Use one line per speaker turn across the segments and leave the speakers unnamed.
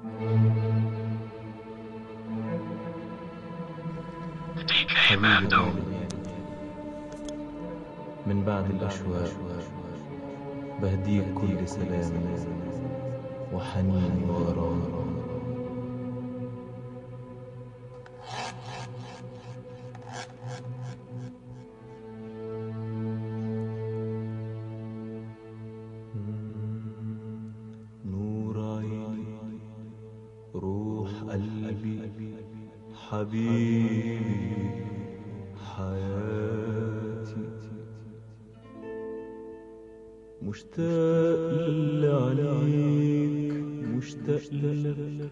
حبيبي من بعد الأشواق بهديك كل سلام وحنين وغرام. نور عيني روح قلبي حبيبي حياتي، مشتاق لعليك مشتاق لك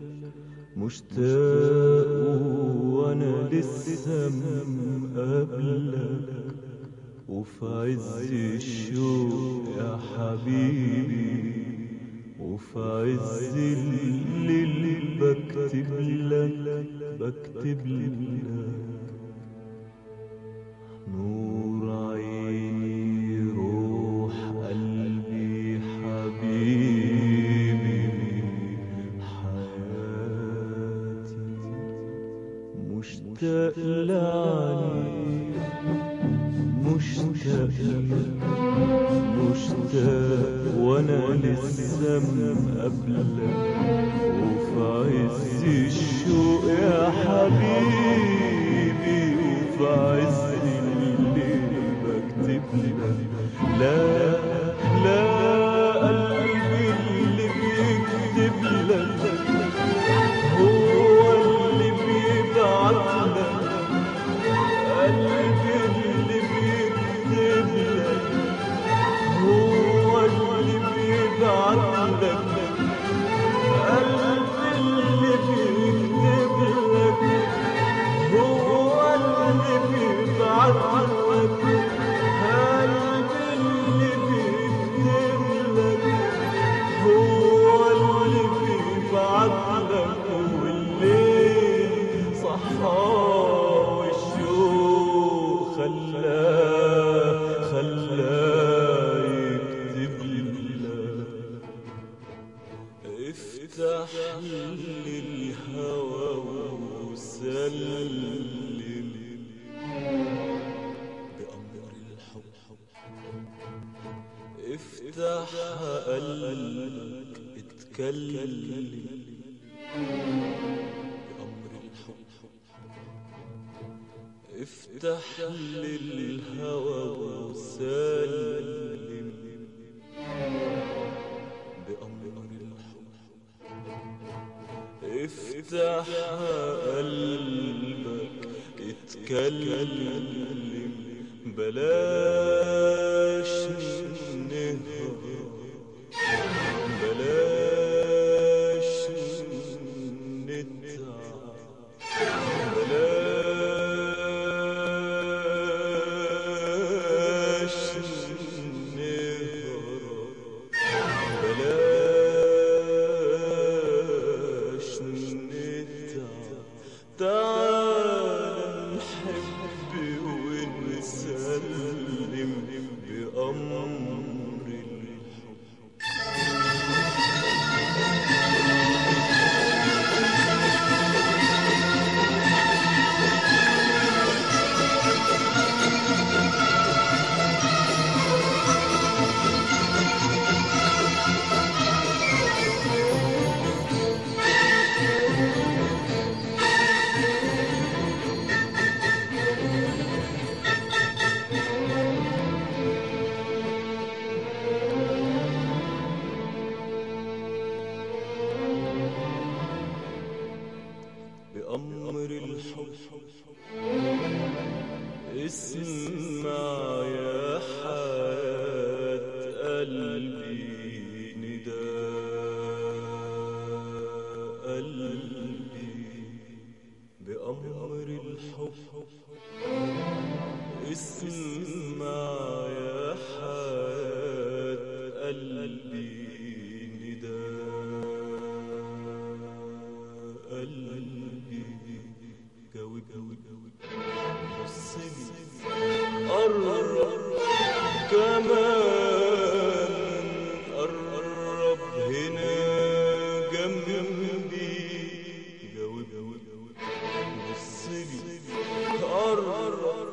مشتاق وانا لسه مقابلك، وفي عز الشوق يا حبيبي وفي عز الليل بكتب لك نور عيني روح قلبي حبيبي حياتي، مشتاق لعليك مشتاق وانا لسه مقابلك، وفي عز الشوق يا حبيبي وفي عز الليل بكتب لك. لا قلبي اللي بيكتب لك هو اللي بيبعت لك، قلبي اللي بيكتب لك هو اللي بيبعت لك، قلبي اللي بيكتب لك هو اللي بيبعت لك، قلبي اللي بيكتب لك هو اللي بيبعت لك، والليل صحى والشوق خلاه يكتب لك. افتح للهوى وسلم بأمر الحب، افتح قلبك اتكلم بأمر الحب، افتح للهوى وسلم بأمر الحب، افتح قلبك اتكلم بلاش نهرب بلاش نتعب بلاش نهرب بلاش نتعب، تعال نحب ونسلم بأمر الحب. بأمر الحب اسمع يا حياة قلبي نداء قلبي، بأمر الحب اسمع يا حياة قلبي نداء قلبي، جاوب بصلي قرب كمان قرب هنا جنبي جنبي جاوبني بصلي قرب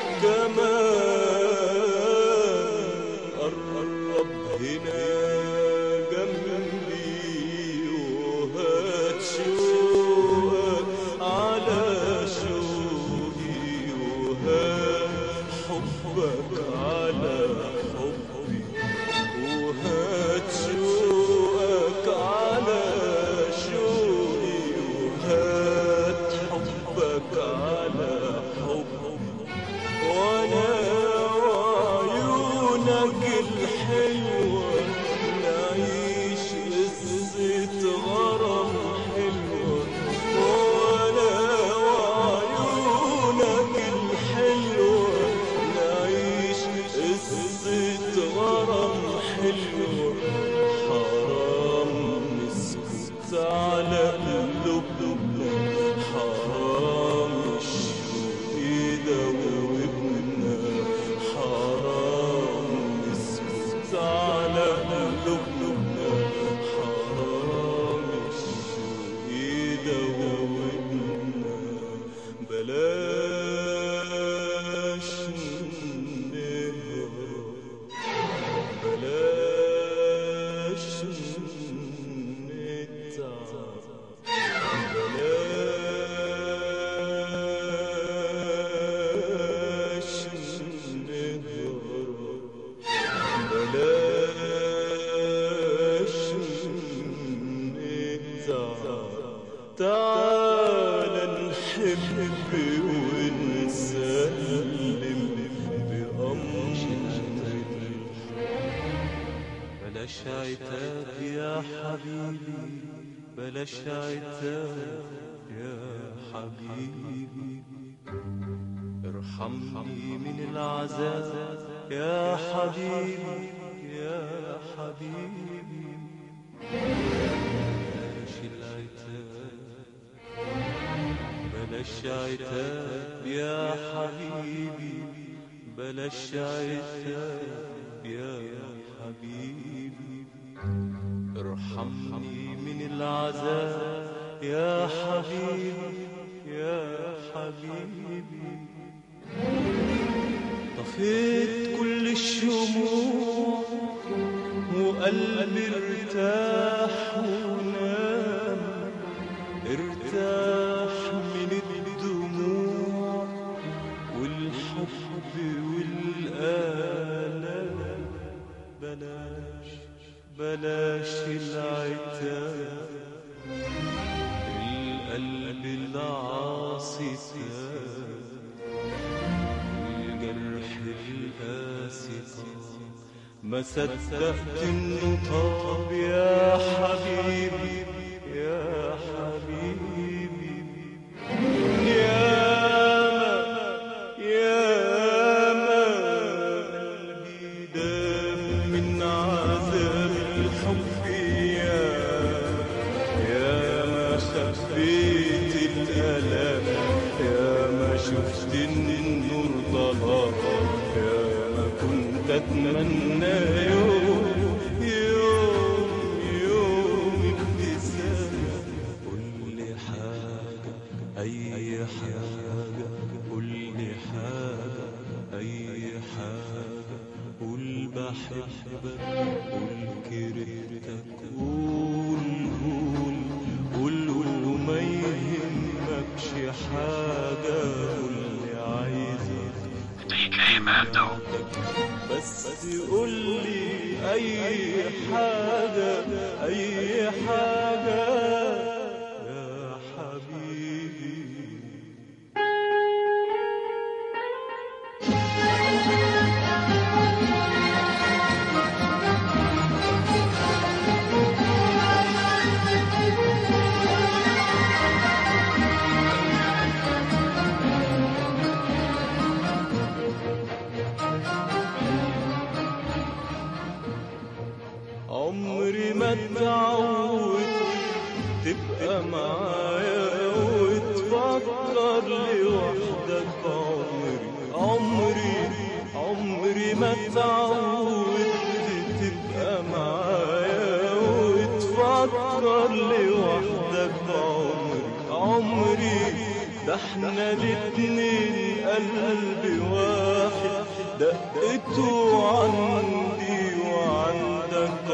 كمان قرب هنا جنبي وهات شوقك على شوقي وهات حبك على حبي وهات شوقك على شوقي وهات حبك على حبي وانا وعيونك الحلوة نعيش قصة غرام حلوة وانا وعيونك الحلوة نعيش قصة غرام حلوة حرام نسكت على قلوبنا حرام الشوق يدوبنا حرام نسكت على قلوبنا حرام الشوق يدوبنا بلاش نهرب بلاش نتعب بلاش نهرب بلاش نتعب تعال نحب ونسلم بأمر بلاش عتاب يا حبيبي بلاش عتاب يا حبيبي ارحمني من العذاب يا حبيبي يا حبيبي بلاش العتاب بلاش عتاب يا حبيبي بلاش عتاب يا حبيبي ارحمني من العذاب يا حبيبي يا حبيبي طفيت كل الشموع وقلبي ارتاح ونام ارتاح من الدموع والحب والآلام بلاش بلاش العتاب القلب العاصي الجرح القاسي ما صدقت انه طاب يا حبيبي يا حبيبي ياما قلبي دام من عذاب الحب ياما خفيت الألم ياما شفت النور ضلال ياما كنت أتمنى يوم ابتسامة قول لي حاجة أي حاجة قول لي حاجة أي حاجة قول بحبك قول كرهتك قول وما يهمكش حاجة قول لي عايزك بس قول لي أي حاجة أي حاجة يا حبيبي عمري ما اتعود تبقى معايا وتفكر لوحدك عمري ما اتعود تبقى معايا وتفكر لوحدك لوحدك عمري ده احنا الاتنين قلب واحد دقته عندي وعندك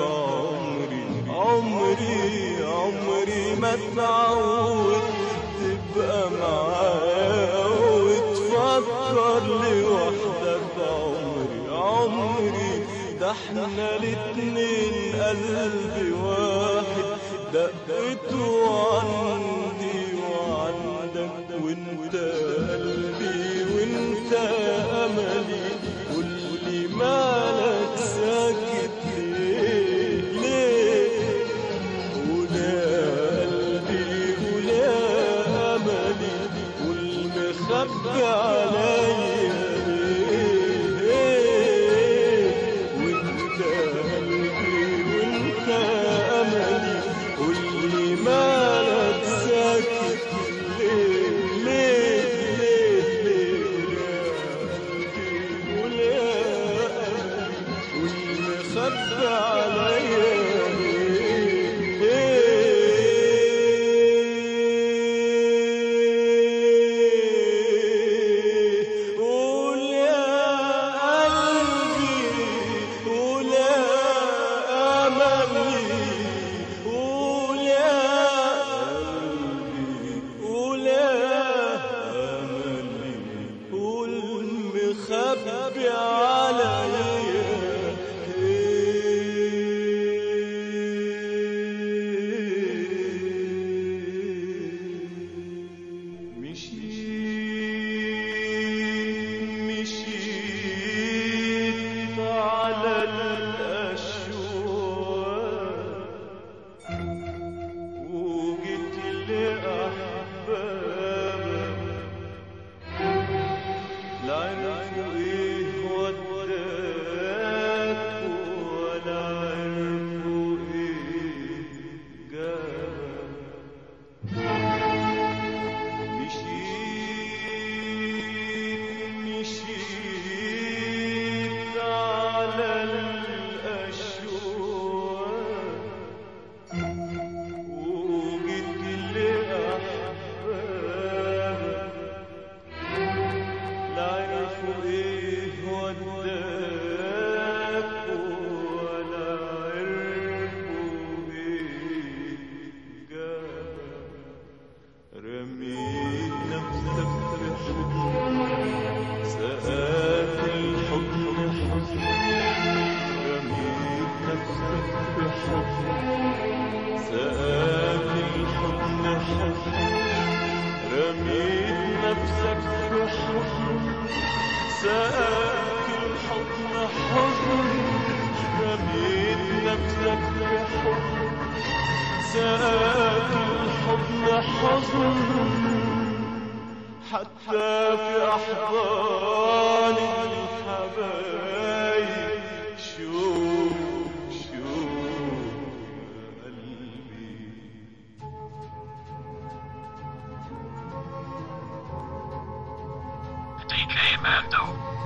عمري ما اتعود تبقى معايا وتفكر لوحدك عمري ده احنا الاتنين قلب واحد دقته عندي وعندك وانت قلبي وانت املي قولي مالك ساكت ليه ولا قلبي ولا املي والمخبي عليا وانت قلبي وانت املي قولي مالك ساكت خبى عليا قول يا قلبي قول يا أملي قول يا قلبي قول يا أملي قول مخبي عليا مشيت على الأشواق وجيت لأحبابك لا عرفوا إيه وداك ولا عرفوا إيه جابك مشيت على الأشواق وجيت لأحبابك لا عرفوا إيه وداك ولا عرفوا إيه جابك رميت نفسك في حضن سقاك الحضن حضن رميت نفسك في حضن سقاك الحضن حضن رميت نفسك في حضن سقاك الحضن حضن رميت نفسك في حضن سقاك الحضن حضن حتى في أحضان الحبايب شوف يا قلبي
DJ Mando.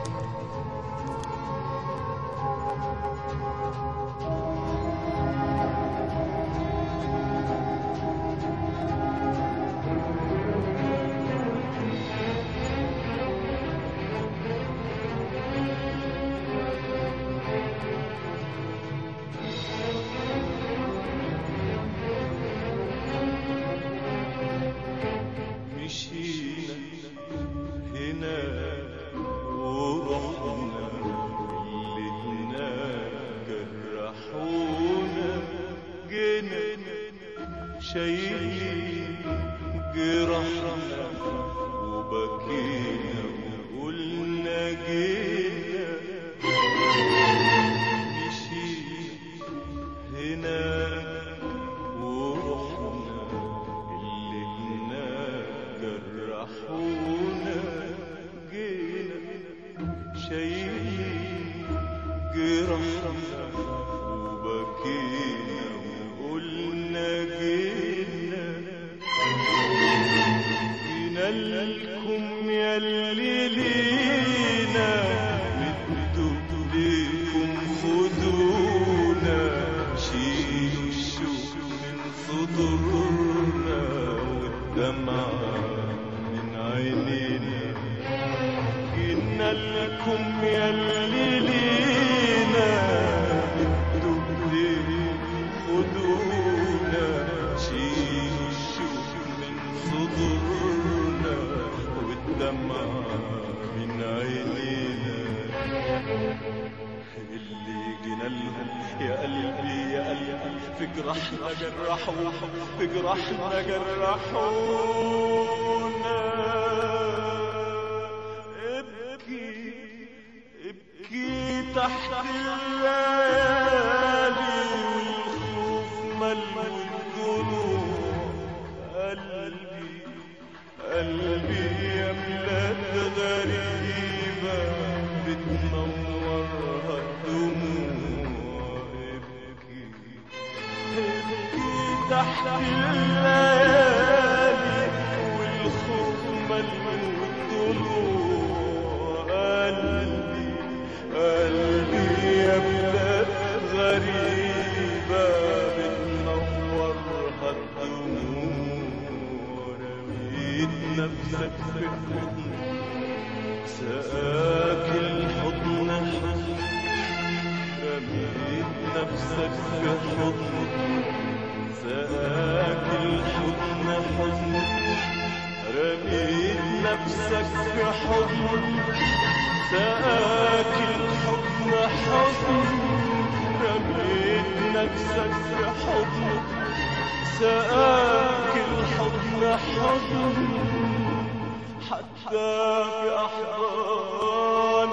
شايلين جرحنا وبكينا وقلنا جينا مشينا هنا ورحنا اللي هناك جرحونا جينا شايلين جرحنا وبكينا وقلنا جينا لكم يا اللي لينا مدوا ليكم خدونا شيلوا الشوق من صدورنا والدمعة من عينينا. جينا لكم ياللي لينا بدوا ايديكم خدونا، شيلوا الشوق من صدورنا والدمعة من عينينا. اللي جينا لهم يا قلبي يا قلبي في جرحنا جرحوا، في جرحنا جرحونا. ابكي ابكي تحت الليالي والخوف ملء الدموع. قلبي قلبي يا بلاد غريبة بتنورها الدموع. ابكي ابكي تحت الليالي والخوف ملء الضلوع. قلبي قلبي يا بلاد غريبة بتنورها الدموع. رميت نفسك في الحضن سقاك الحضن حضن، رميت نفسك في حضن سقاك الحضن حضن، رميت نفسك في حضن سقاك الحضن حضن، رميت نفسك في حضن سقاك الحضن حضن. حتى في أحضان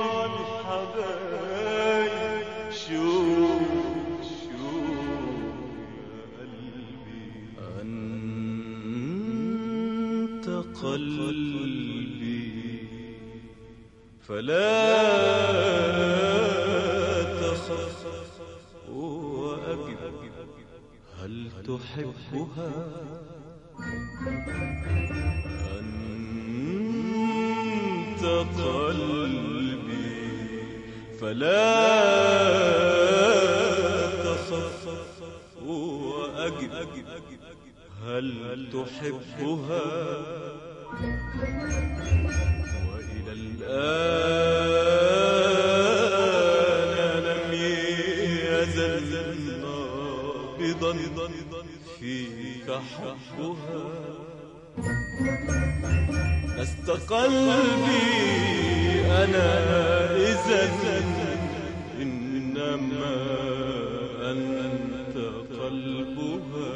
الحبايب شوف يا قلبي. أنت قلبي فلا تخف وأجب، هل تحبها؟ أنت قلبي فلا تخف وأجب، هل تحبها؟ وإلى الآن لم يزل نابضا فيك حبها. لست قلبي أنا إذن، إنما أنت قلبها.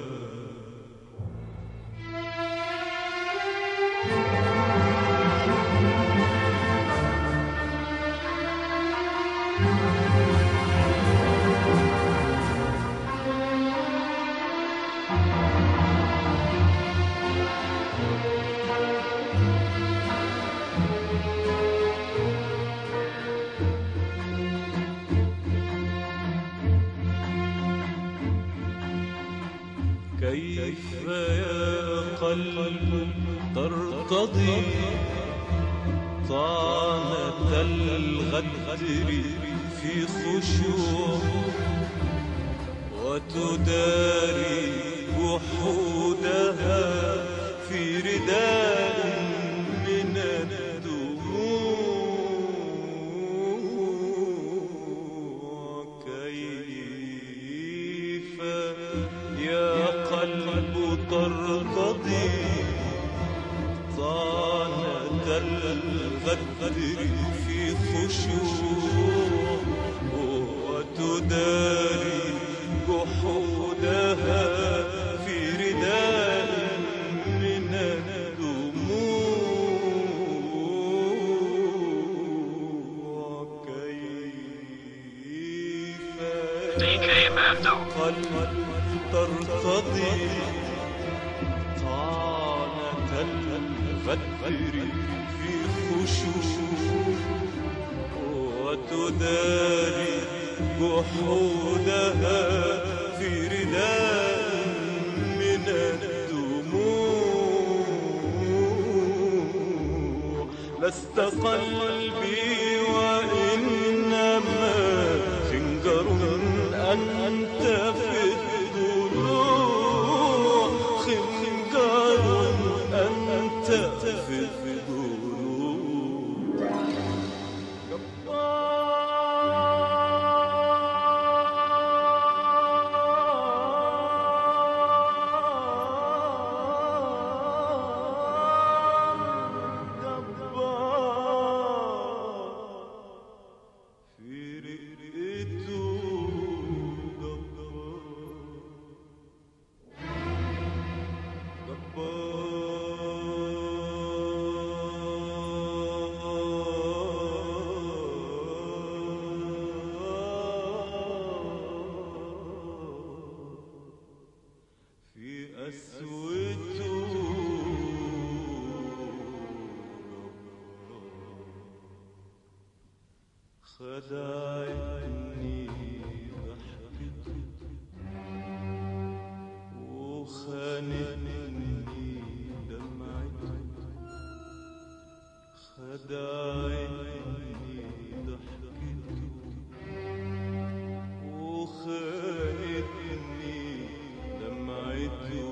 كيف يا قلب ترتضي طعنة الغدر في خشوع، وتداري وحودها في رداء من الدموع. كيف يا قلب ترتضي طعنة الغدر في خشوع، وتداري جحودها في رداء من الدموع. كيف قلب ترتضي طعنة الغدر في خشوع، وتداري جحودها في رداء من الدموع. لست قلبي وإنما خنجر أنت في الضلوع، خنجر خدعتني ضحكته وخانتني دمعته خدعتني ضحكته وخانتني دمعته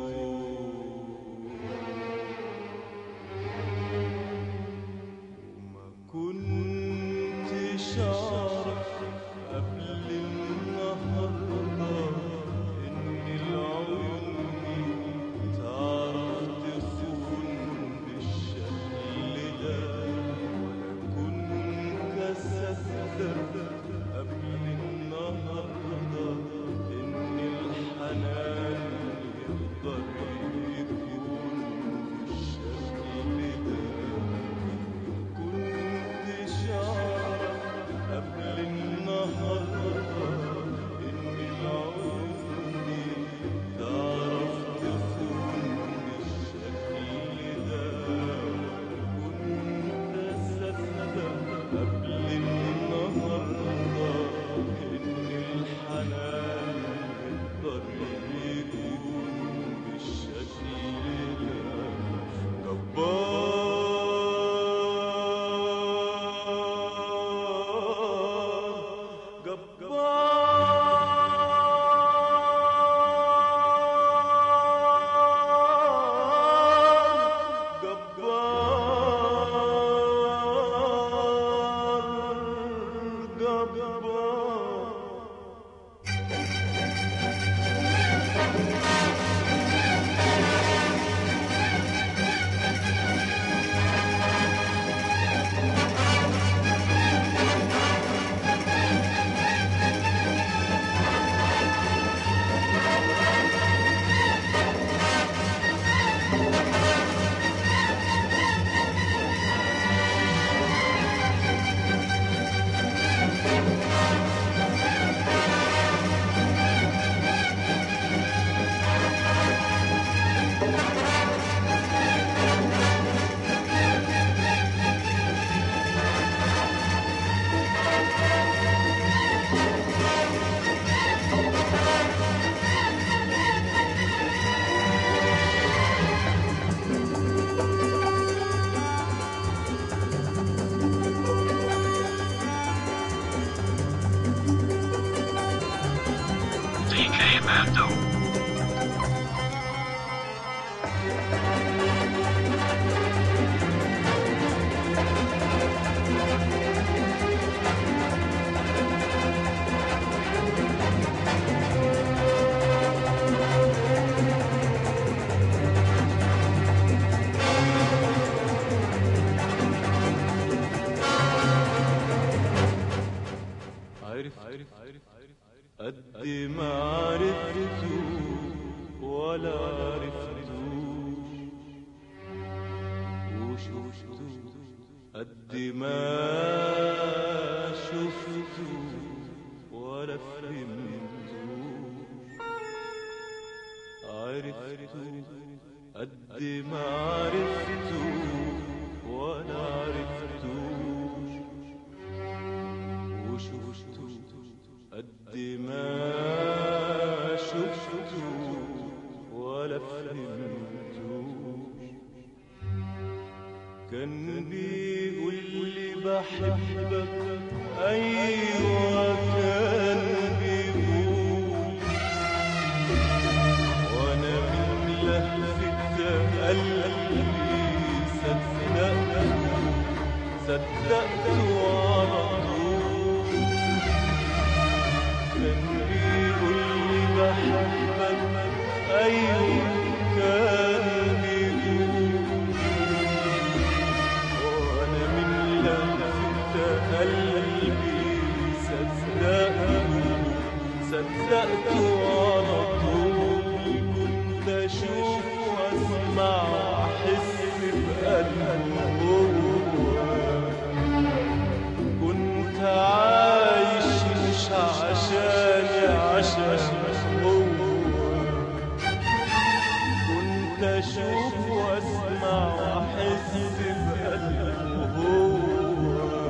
وما كنتش أعرف قبل النهاردة إن العيون دي تعرف تخون بالشكل ده ولا كنت أصدق قبل النهاردة إن الحنان يقدر يكون بالشكل ده كنتش أعرف قبل النهاردة إن العيون دي تعرف تخون بالشكل ده كنت أصدق قبل النهاردة إن الحنان يقدر يكون بالشكل ده
DK Mando.
قد ما عرفته ولا عرفته وشفته قد ما شفته ولا فهمته عرفته قد ما عرفته ولا عرفته وشفته قد ما شفته ولا فهمته كان بيقول لي بحبك أيوة كان بيقول وأنا من لهفة قلبي صدقته على طول كان بيقول لي بحبك أيوة كان بيقول وأنا من لهفة قلبي صدقته على طول كنت أشوف واسمع واحس بقلبه هو. كنت عايش مش عشاني عشان هو. كنت اشوف واسمع واحس بقلبه هو.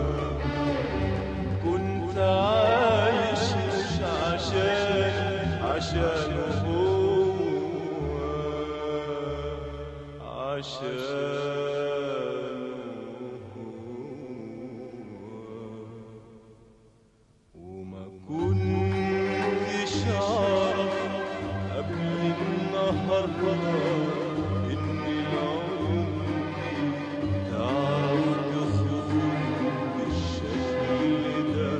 كنت عايش مش عشانه هو. وما كنتش أعرف قبل النهاردة إن العيون دي تعرف تخون بالشكل ده.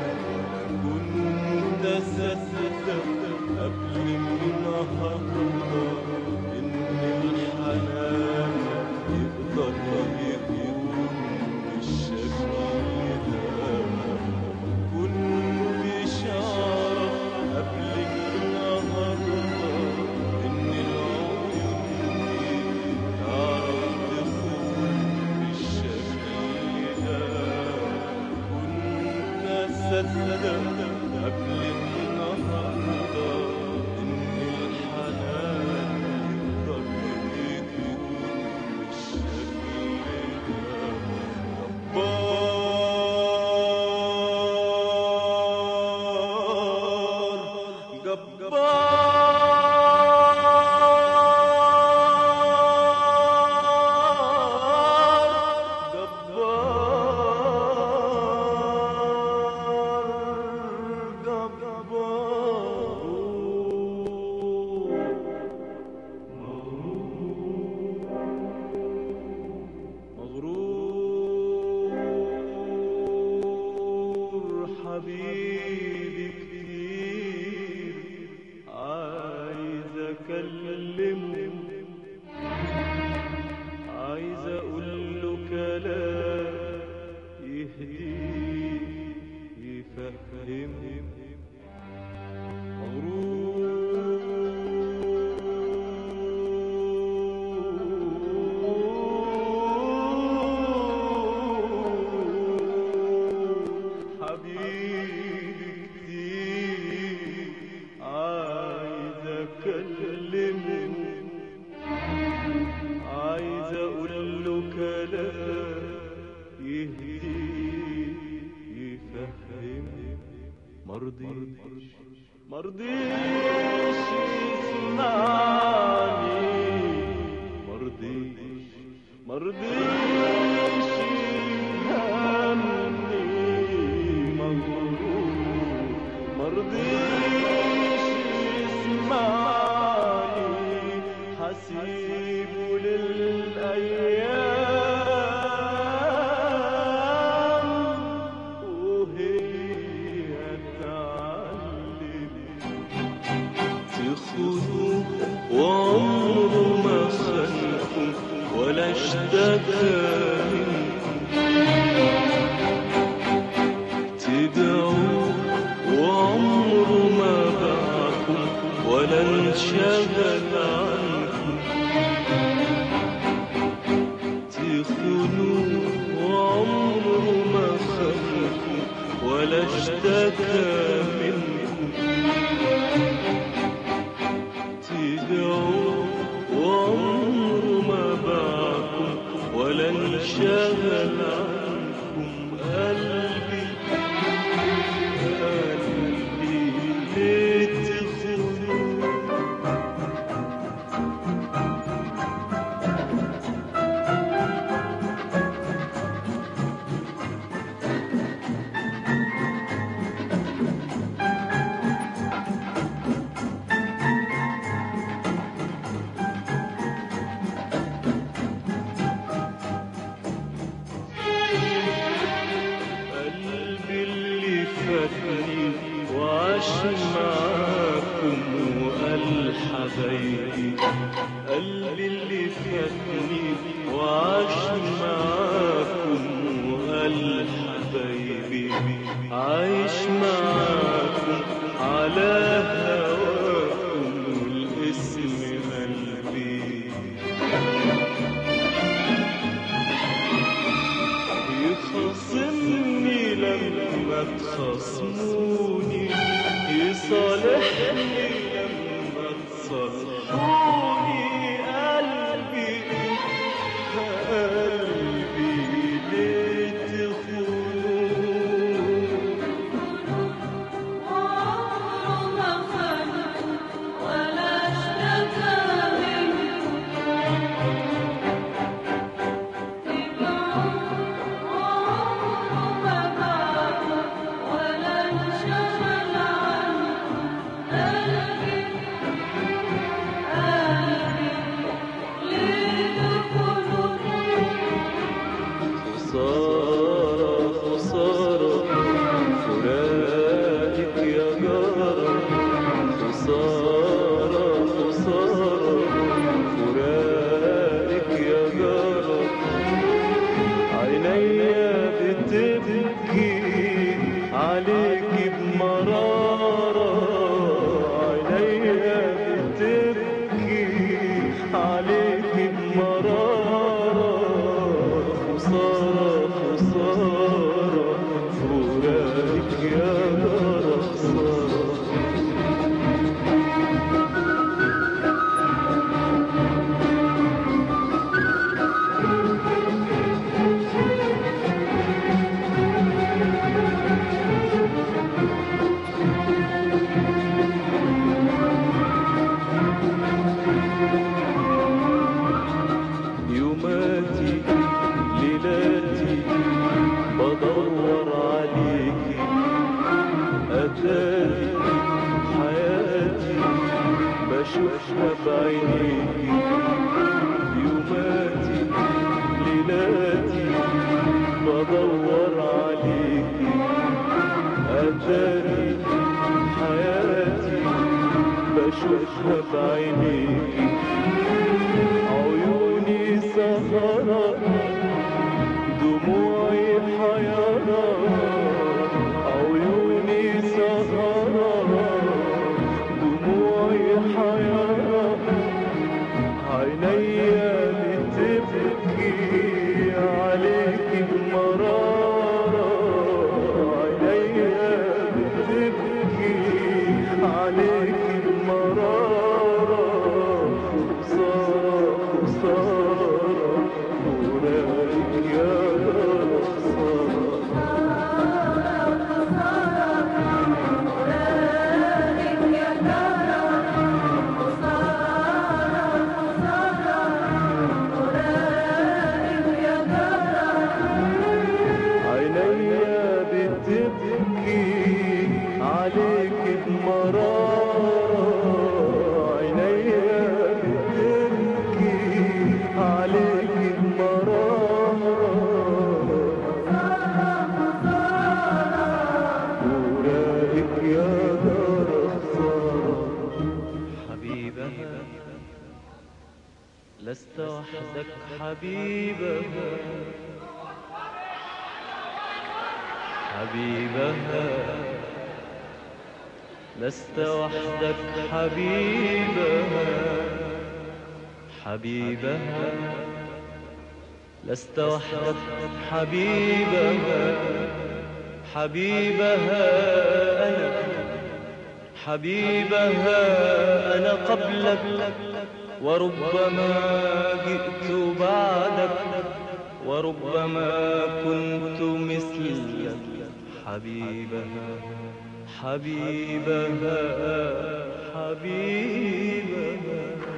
كنت أصدق قبل النهاردة إن الحنان يقدر يكون بالشكل ده. كنتش أعرف قبل النهاردة إن العيون دي تعرف تخون بالشكل ده. كنت أصدق قبل النهاردة إن الحنان يقدر يكون بالشكل ده. مغرور حبيبي كتير عايز اكلمه. عايز اقوله كلام يهديه يفهمه. حبيبي كتير عايز اكلمه. عايز اقوله كلام يهديه يفهمه. مرضيش يسمعني. مرضيش يفهمني. مغرور مرضيش يسمعني. حسيبه للأيام وهي تعلم تخونه. وعمره ما خلقه ولا اشتكى منكم. تدعوه وعمره ما باعكم ولا انشغل عنكم. تخونوه وعمره ما خلقكم ولا اشتكى منكم. تدعوه وعمره ما باعكم ولا انشغل عنكم. قلبي ليه تخونوه؟ فاتني وعاش معاكم وقال حبايبي. قلبي اللي فاتني وعاش معاكم وقال حبايبي. عايش معاكم على هواكم والاسم قلبي. عليك بمرارة، خسارة خسارة فراقك يا جارة خسارة. يوماتي ليلاتي بدور عليكي، أتاري حياتي بشوفها بعينيكي. يوماتي ليلاتي بدور عليكي، أتاري حياتي بشوفها بعينيكي. عيوني سهرة دموعي حيرة، عيوني سهرة دموعي حيرة، عينيا بتبكي عليك بمرارة، عينيا بتبكي عليك بمرارة، خسارة خسارة فراقك يا جارة خسارة. عينيا بتبكي عليك بمرارة، عينيا بتبكي عليك بمرارة، فراقك يا جارة خسارة. حبيبها لست وحدك حبيبها، حبيبها لست وحدك حبيبها، حبيبها لست وحدك حبيبها، حبيبها أنا، حبيبها أنا قبلك، وربما جئت بعدك، وربما كنت مثلك. حبيبها حبيبها حبيبها.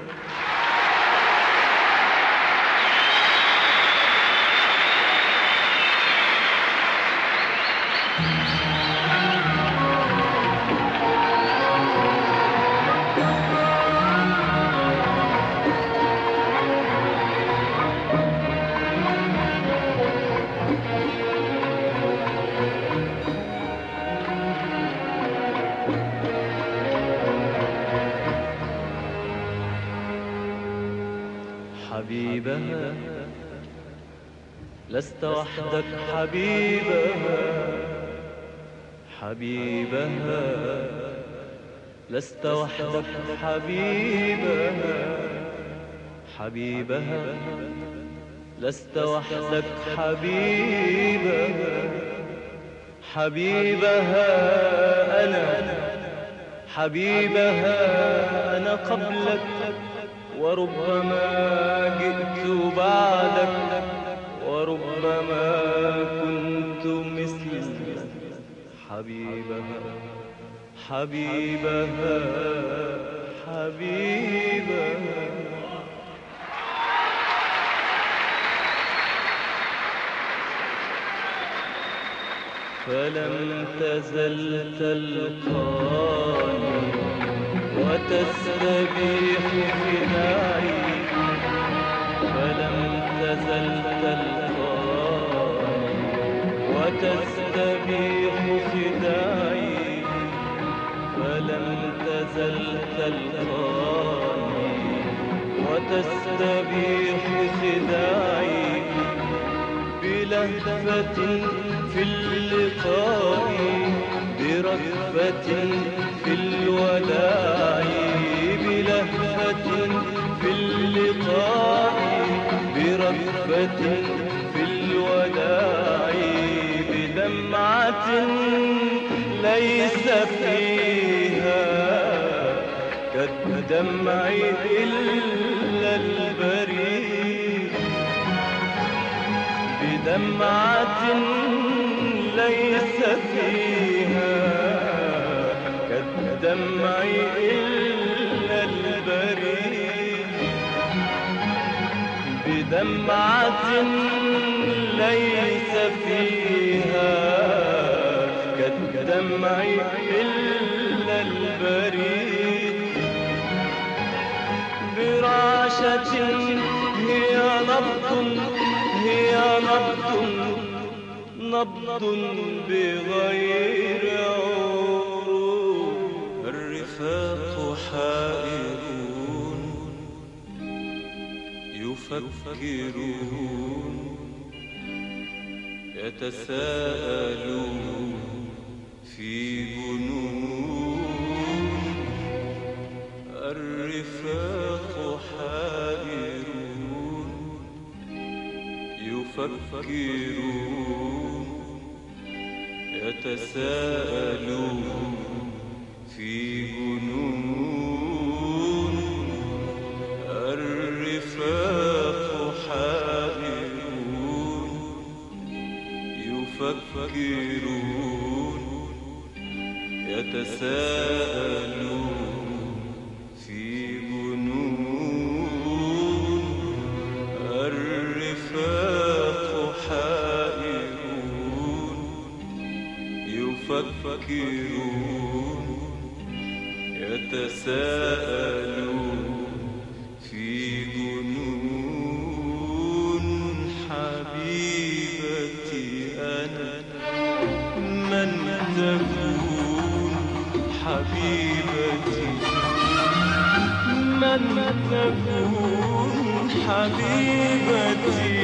حبيبها لست وحدك حبيبها، حبيبها لست وحدك حبيبها، حبيبها لست وحدك حبيبها، حبيبها أنا، حبيبها أنا قبلك، وربما جئت بعدك، وربما كنت مثلك. حبيبها حبيبها حبيبها. فلم تزل تلقاني وتستبيح خداعي، فلم تزل تلقاني وتستبيح خداعي، فلم تزل تلقاني وتستبيح خداعي، بلهفة في اللقاء بركفة في الوداع، بلهفة في اللقاء برغبة في الوداع بدمعة ليس فيها كالدمع إلا البريء بدمعة ليس فيها كالدمع إلا البريء بدمعة ليس فيها كالدمع إلا البريء برعشة هي نبض بغير عروق الرفاق حائرون يفكرون يتساءلون في جنون الرفاق حائرون يفكرون يتساءلون في جنون الرفاق حائرون يفكرون يتساءلون في جنون الرفاق حائرون يفكرون يتساءلون في جنون حبيبتي أنا من تكون حبيبتي من تكون حبيبتي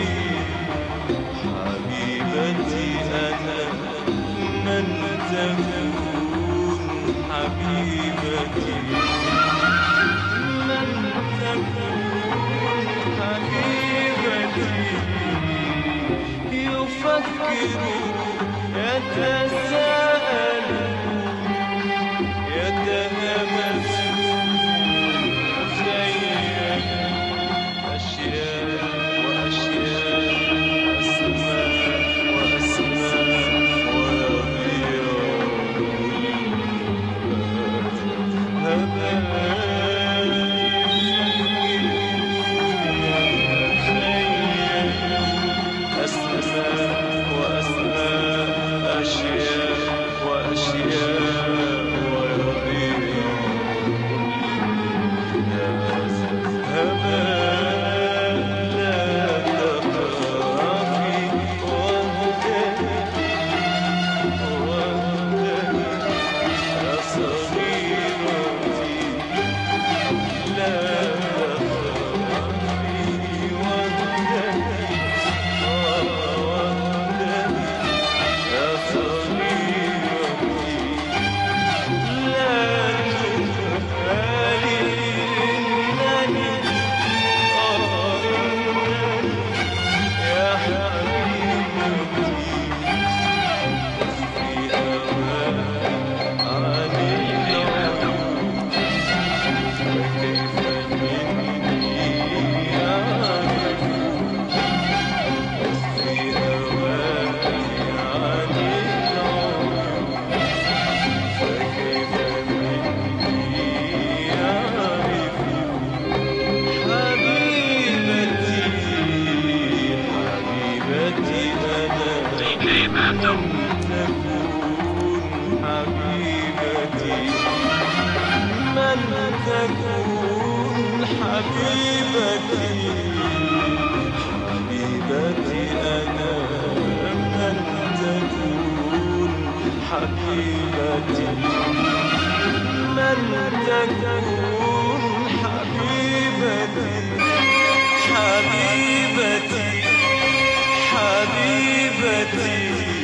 حبيبتي أنا من تكون حبيبتي من تكون حبيبتي يفكر يتساءل يتهمس شيئا أشياء وأشياء أسماء وأسماء تكون حبيبتي حبيبتي أنا من تكون حبيبتي من تكون حبيبتي حبيبتي حبيبتي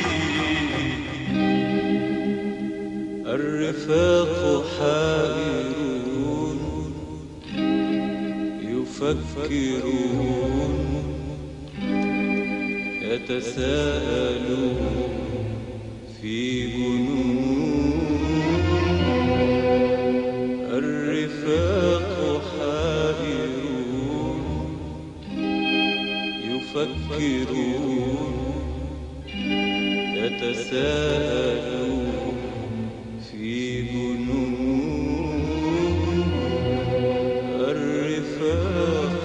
الرفاق حائرون يفكرون يتساءلون في جنون الرفاق حائرون يفكرون يتساءلون في جنون الرفاق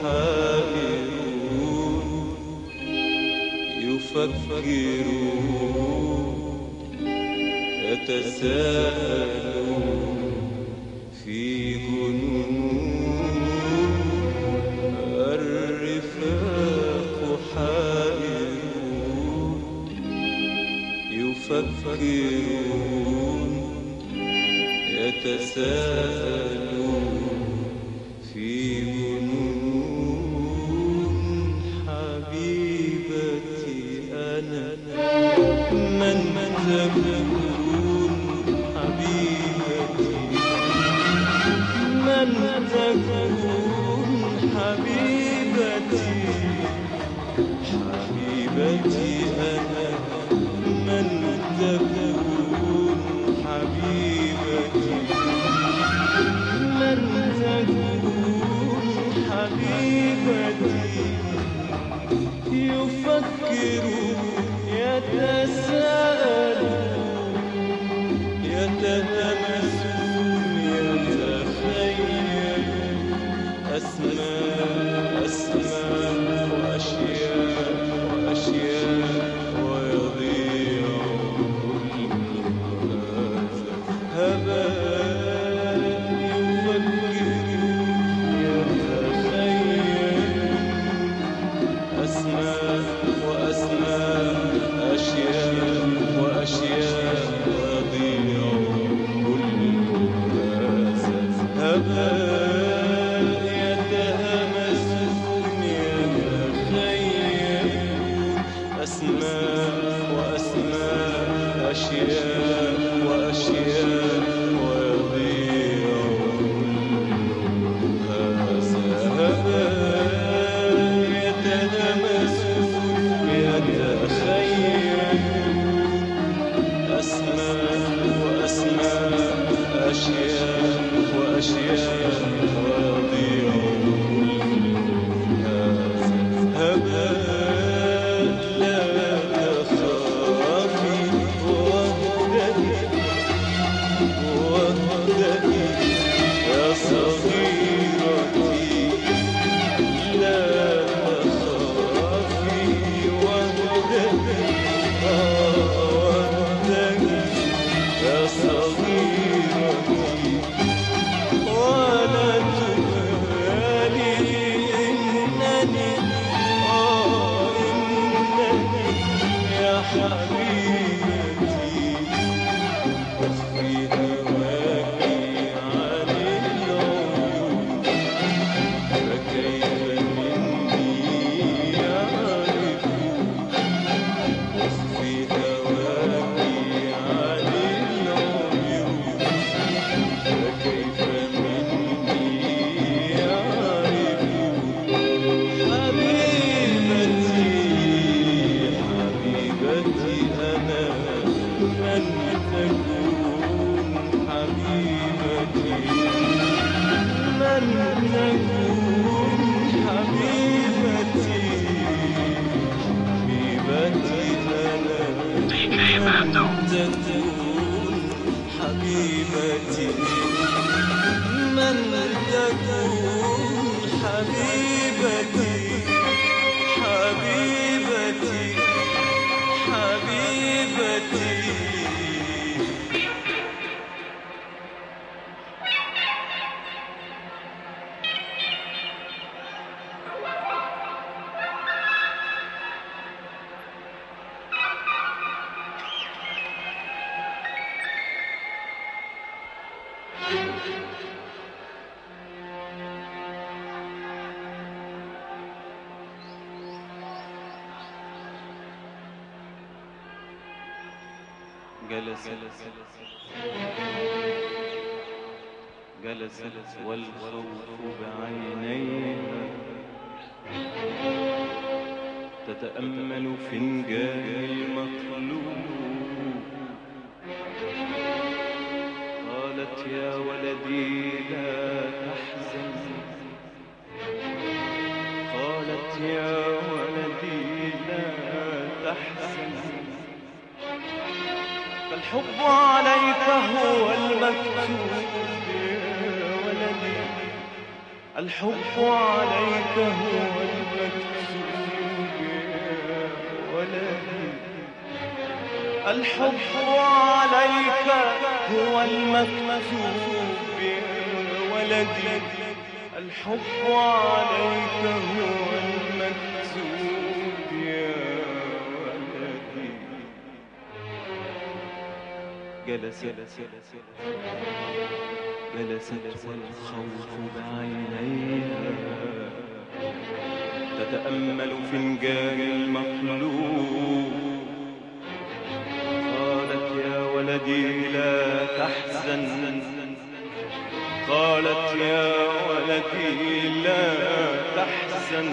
حائرون يفكرون يتساءلون في جنون الرفاق حائرون يفكرون يتساءلون في جنون حبيبتي أنا من تكون حبيبتي من تكون حبيبتي حبيبتي أنا من تكون حبيبتي من تكون حبيبتي يفكرون يتساءلون يتهمسون يتخيلون أسماء أسماء وأشياء وأشياء ويضيع كل هذا هباء يفكرون يتخيلون أسماء وأسماء أشياء وأشياء ويضيع كل هذا هباء يتهمسون يتخيلون أسماء وأسماء أشياء وأشياء ويضيع كل هذا هباء يتهمسون يتخيلون أسماء وأسماء أشياء وأشياء ويضيع كل هذا هباء لا تخافي وحدك وحدك يا صغيرتي لا تخافي وحدك وحدك يا صغيرتي ولا تبالي إنني إنني يا حبيبتي أخفي هواك عن العيون فكيف مني يعرفون أخفي هواك عن العيون فكيف مني يعرفون حبيبتي حبيبتي أنا من تكون حبيبتي من تكون حبيبتي حبيبتي أنا
DK Mando.
تكون حبيبتي من تكون حبيبتي حبيبتي حبيبتي جلست والخوف بعينيها تتأمل فنجان المطلوب. قالت يا ولدي لا تحزن، قالت يا ولدي لا تحزن، فالحب عليك هو المكتوب يا ولدي، الحب عليك هو المكتوب يا ولدي، الحب عليك هو المكتوب يا ولدي، الحب عليك هو المكتوب يا ولدي. جلست والخوف بعينيها تتأمل فنجان المطلوب. قالت يا ولدي لا تحزن، قالت يا ولدي لا تحزن،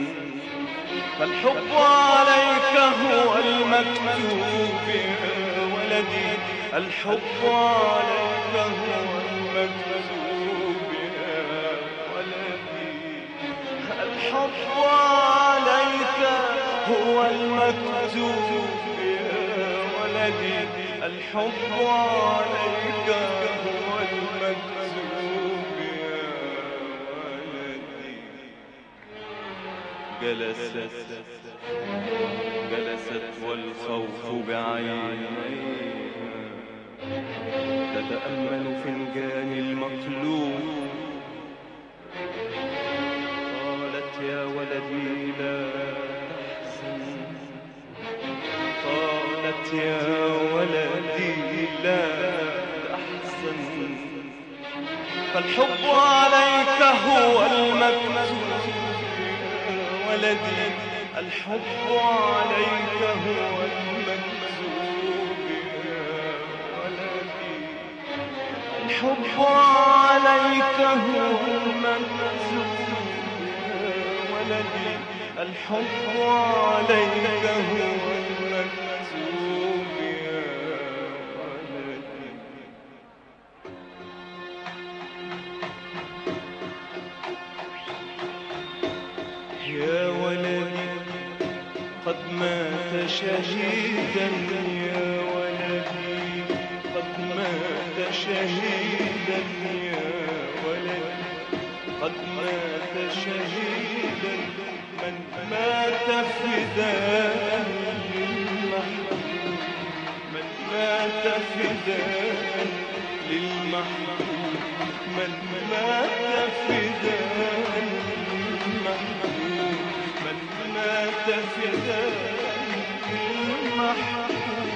فالحب عليك هو المكتوب يا ولدي، الحب عليك هو المكتوب يا ولدي، الحب عليك هو المكتوب يا ولدي، الحب عليك هو المكتوب يا ولدي. جلست والخوف بعينيها تتأمل فنجان المطلوب. قالت يا ولدي لا تحزن، قالت يا ولدي لا تحزن، فالحب عليك هو المكتوب يا ولدي، الحب عليك هو المكتوب يا ولدي، الحب عليك هو المكتوب يا ولدي، الحب عليك هو المكتوب يا ولدي. يا ولدي قد مات شهيدا، يا ولدي قد مات شهيدا، يا ولدي قد مات شهيدا، من مات فداء للمحبوب، من مات فداء للمحبوب، من مات فداء للمحبوب، من مات فداء للمحبوب.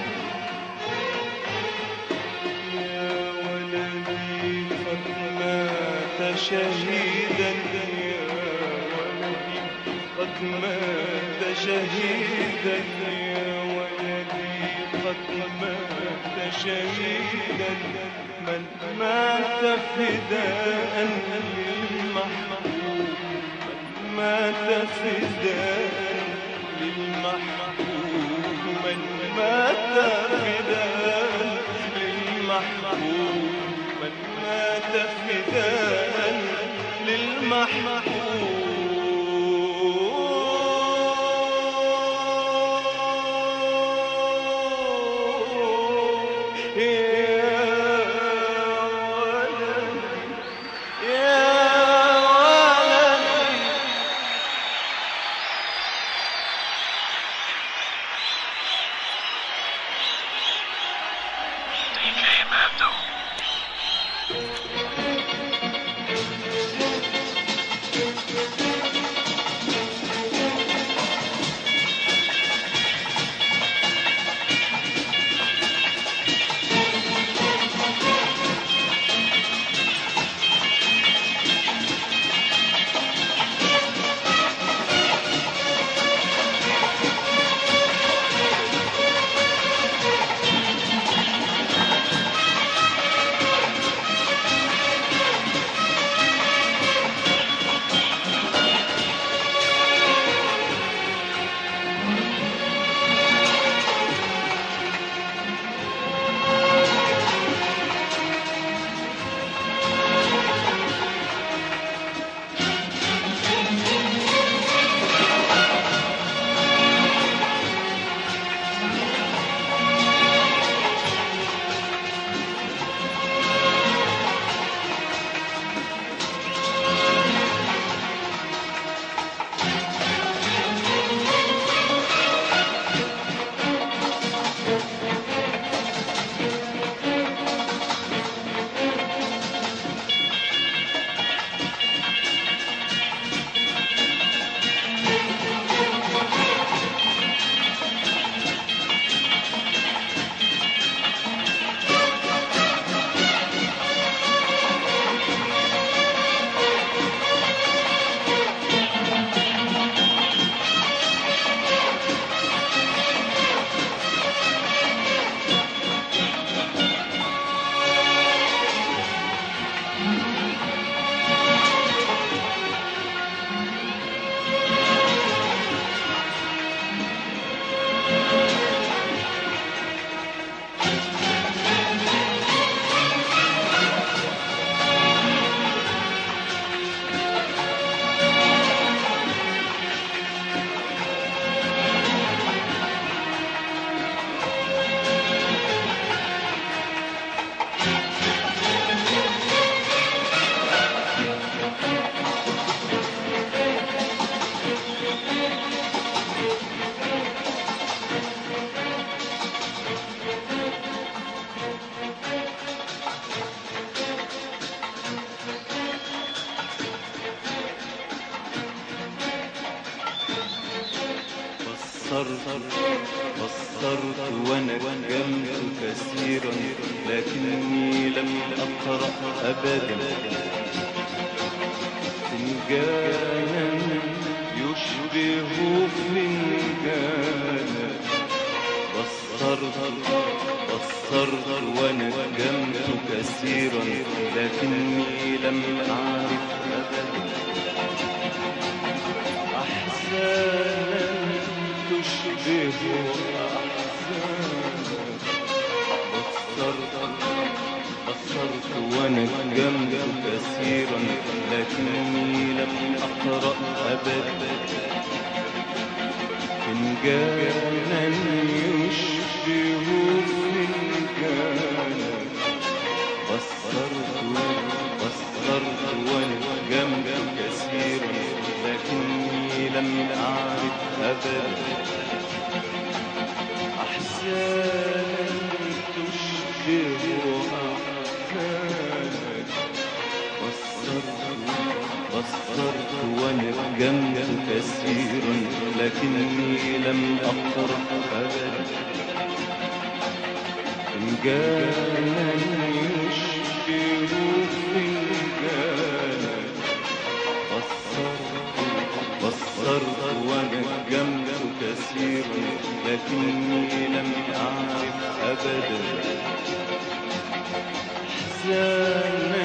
يا ولدي قد مات شهيدا، يا ولدي قد مات شهيدا، يا ولدي قد مات شهيدا، من مات فداء للمحبوب، من مات فداء للمحبوب، من مات فداء للمحبوب، من مات فداء للمحبوب. فسرت ونجمت كثيرا لكني لم أقرأ أبدا فنجانا يشبه فنجانا بصرت ونجمت كثيرا لكني لم أعرف أبدا أحزانا تشبه أحزانا بصرت ونجمت كثيرا لكني لم أقرأ أبدا فنجانا يشبه فنجانا بصرت ونجمت كثيرا لكني لم أعرف أبدا أحزانا تشبه أحزانا بصرت ونجمت كثيرا لكني لم أقرأ أبدا فنجانا يشبه فنجانا بصرت ونجمت كثيرا لكني لم أعرف أبدا أحزانا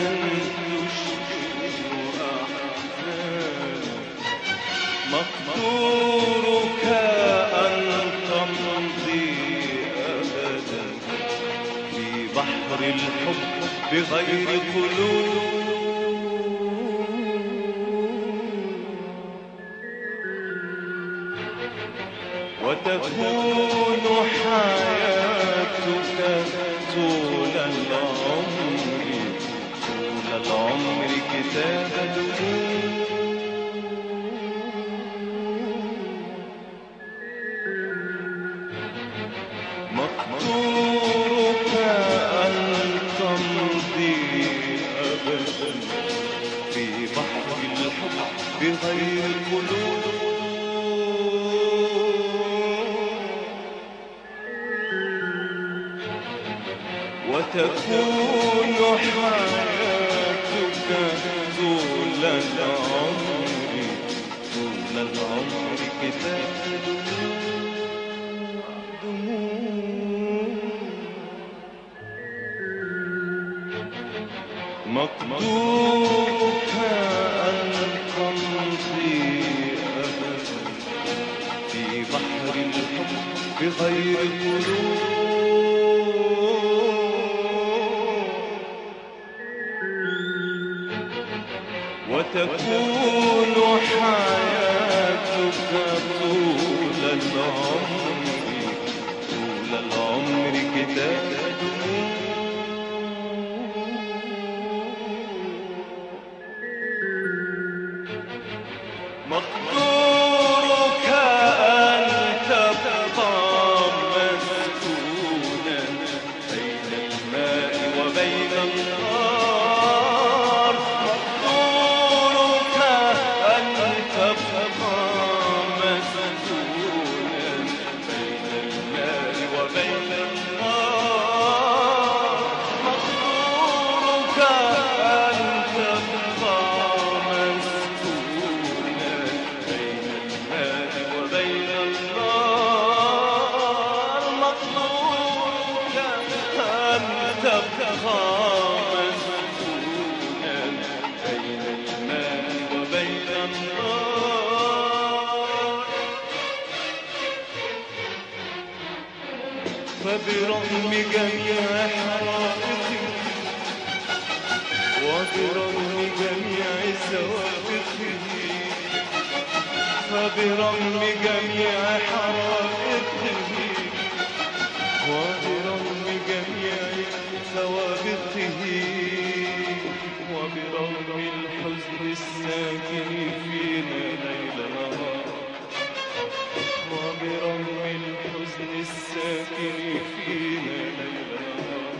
تشبه أحزانا مقدورك أن تمضي أبدا في بحر الحب بغير قلوب وتكون حياتك طول العمر كتاب مقدورك أن تمضي أبدا في بحر الحب بغير قلوب وتكون حياتك طول العمر كتاب مقدورك أن تمضي أبدا في بحر الحب بغير قلوب وتكون حياتك طول العمر كتاب مقدورك أن تبقى مسكونا بين الماء وبين النار مقدورك أن تبقى مسكونا بين الماء وبين النار مقدورك أن تبقى فبرغم جميع حرائقي وبرغم جميع سوابقه فبرغم جميع حرائقه وبرغم جميع سوابقه وبرغم الحزن الساكن فينا ليل نهار وبرغم الحزن الساكن فينا ليل نهار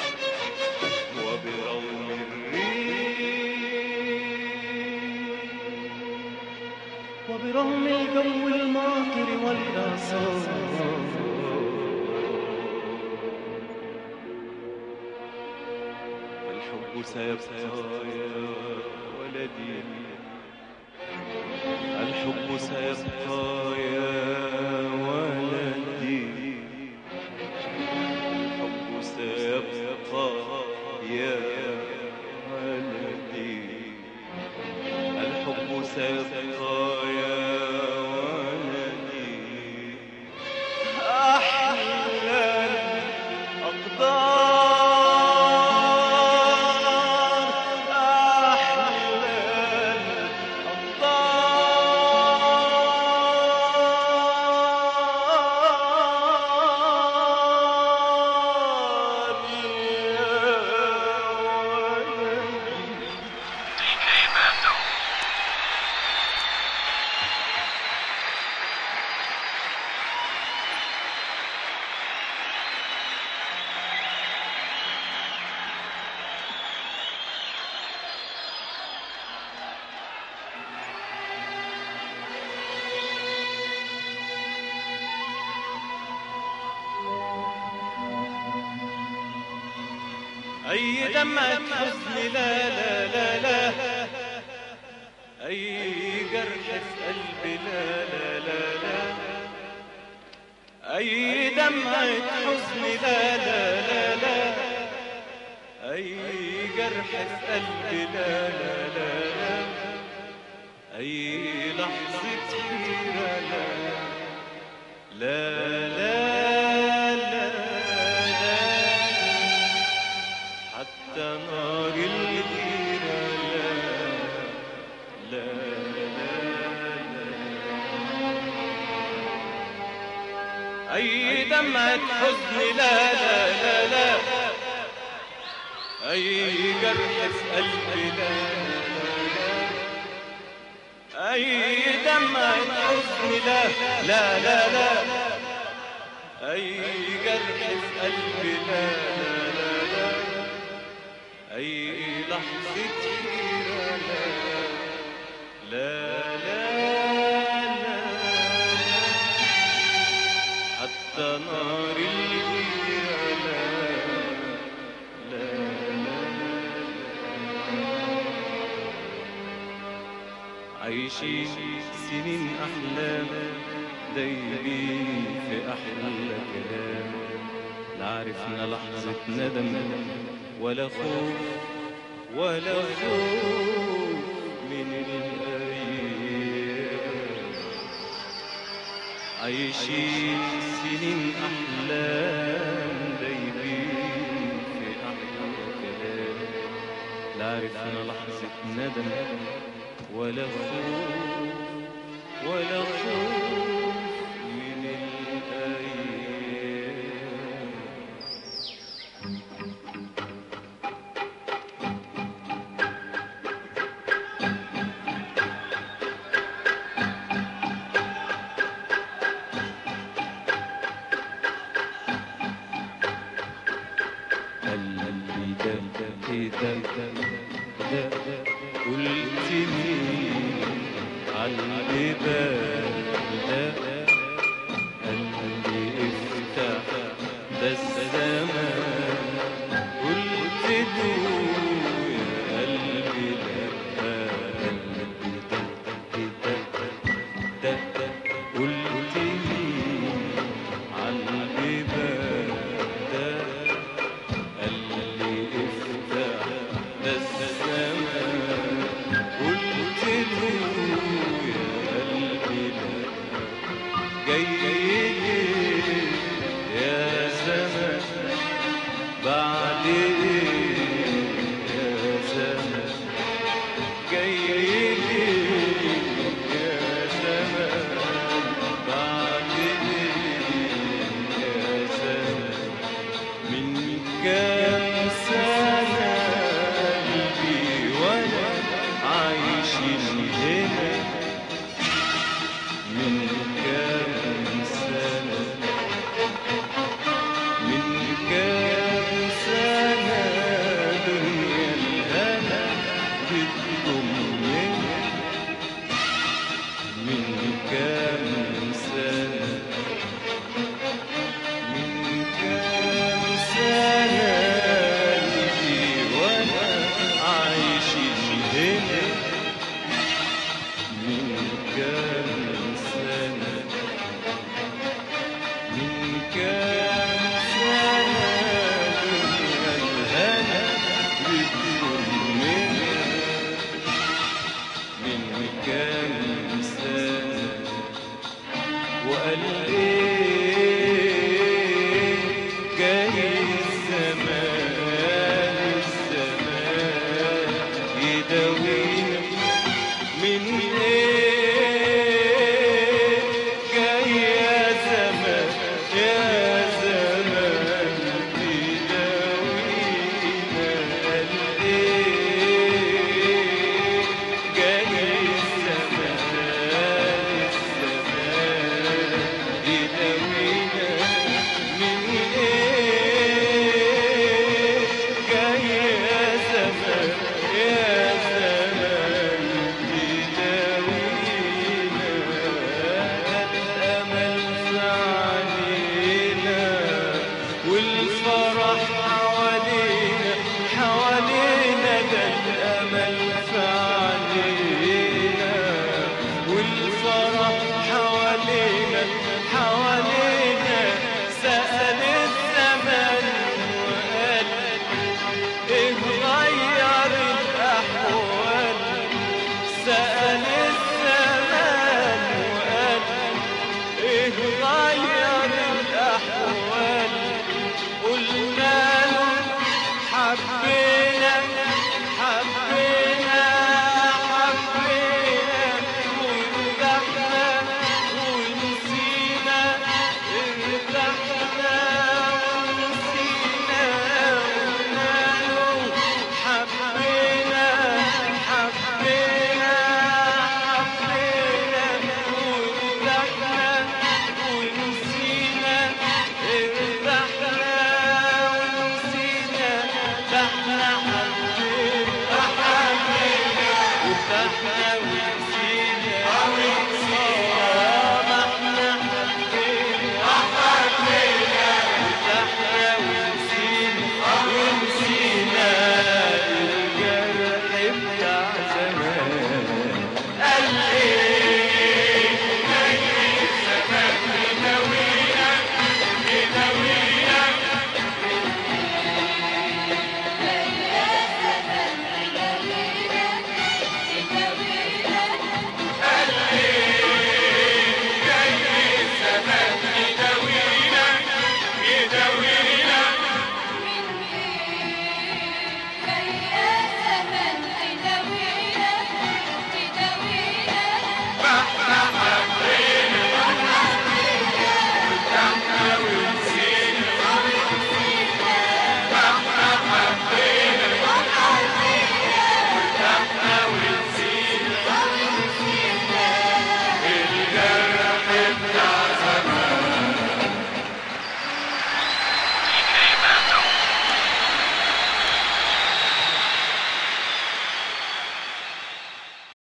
وبرغم الريح وبرغم جو الماطر والإعصار. الحب سيبقى يا ولدي، الحب سيبقى يا ولدي، الحب سيبقى يا ولدي، الحب سيبقى يا ولدي. أحلى الأقدار، أي دمعة حزن لا لا لا لا، أي جرح في قلبي لا لا لا لا، أي دمعة حزن لا لا لا لا، أي جرح في قلبي لا لا لا لا، أي لحظة حيرة لا لا لا نار الغيرة لا لا لا لا، أي دمعة حزن لا لا لا لا، أي جرح في قلبي لا لا لا، أي دمعة حزن لا لا لا لا، أي جرح في قلبي لا لا لا، أي لحظة حيرة لا لا لا لا، حتى نار الغيرة لا لا لا. عايشين سنين أحلام دايبين في أحلى كلام، لا عرفنا لحظة ندم ولا خوف ولا خوف من الأيام. عايشين سنين أحلام دايبين في أحلى كلام، لا عرفنا لحظة ندم ولا خوف ولا خوف من الأيام. قلتلي عالباب ده، قلبي افتح ده الزمان، قلتله يا قلبي لا، قلبي ده قلتلي عالباب ده، قلبي افتح ده الزمان، قلتله يا قلبي لا، جاي يا زمان بعد يا زمان، جاي يا زمان بعد يا زمان، من كام سنة قلبي وانا عايشين هنا، من كام قلبي